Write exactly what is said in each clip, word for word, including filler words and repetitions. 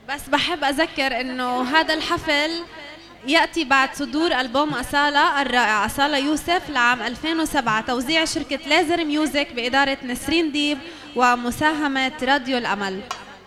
بس بحب أذكر إنه هذا الحفل يأتي بعد صدور ألبوم أصالة الرائع أصالة يوسف لعام ألفين وسبعة، توزيع شركة ليزر ميوزك بإدارة نسرين ديب ومساهمة راديو الأمل.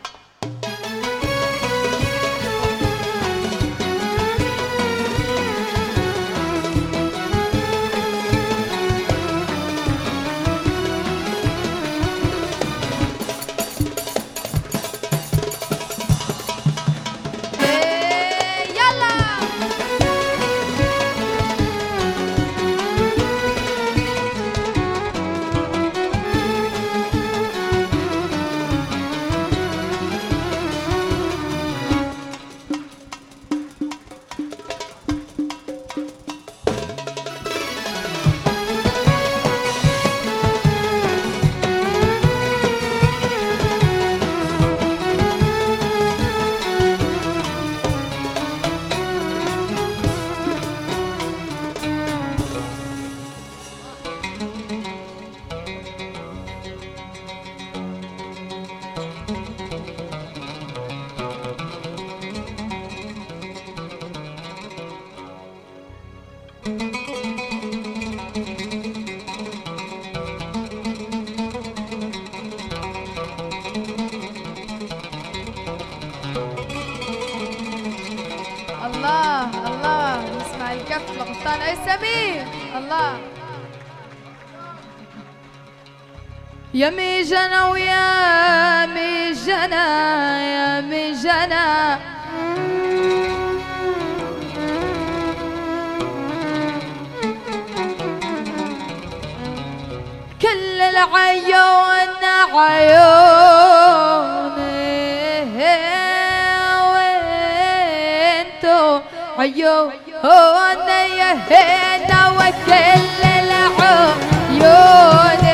الله الله نسمع الكف لقبطان أي سمير. الله يا مي جنى ويا مي جنى يا مي جنى كل العيون عيوني عيوني هنا وكل العيون